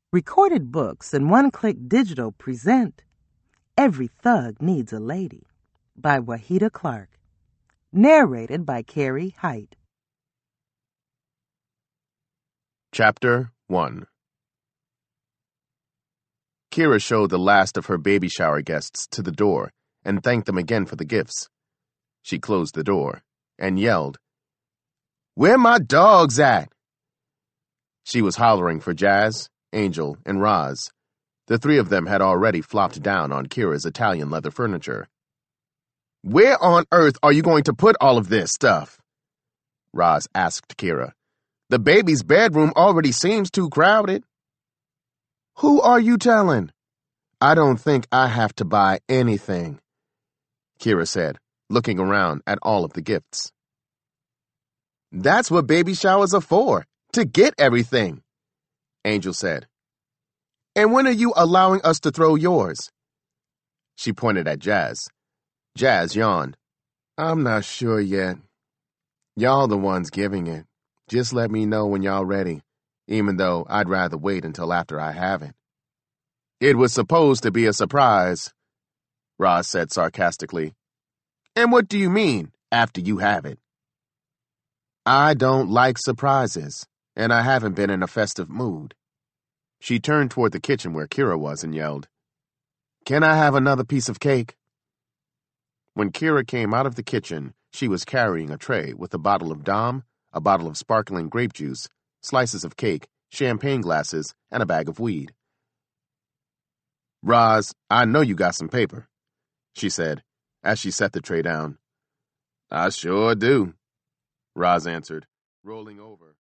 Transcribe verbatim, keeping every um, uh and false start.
Recorded Books and One Click Digital present Every Thug Needs a Lady by Wahida Clark. Narrated by Carrie Height. Chapter one. Kira showed the last of her baby shower guests to the door and thanked them again for the gifts. She closed the door and yelled, "Where my dogs at?" She was hollering for Jazz, Angel, and Roz. The three of them had already flopped down on Kira's Italian leather furniture. "Where on earth are you going to put all of this stuff?" Roz asked Kira. "The baby's bedroom already seems too crowded." "Who are you telling? I don't think I have to buy anything," Kira said, looking around at all of the gifts. "That's what baby showers are for, to get everything," Angel said. "And when are you allowing us to throw yours?" She pointed at Jazz. Jazz yawned. "I'm not sure yet. Y'all the ones giving it. Just let me know when y'all ready, even though I'd rather wait until after I have it." "It was supposed to be a surprise," Roz said sarcastically. "And what do you mean, after you have it?" "I don't like surprises, and I haven't been in a festive mood." She turned toward the kitchen where Kira was and yelled, "Can I have another piece of cake?" When Kira came out of the kitchen, she was carrying a tray with a bottle of Dom, a bottle of sparkling grape juice, slices of cake, champagne glasses, and a bag of weed. "Roz, I know you got some paper," she said, as she set the tray down. "I sure do," Roz answered, rolling over.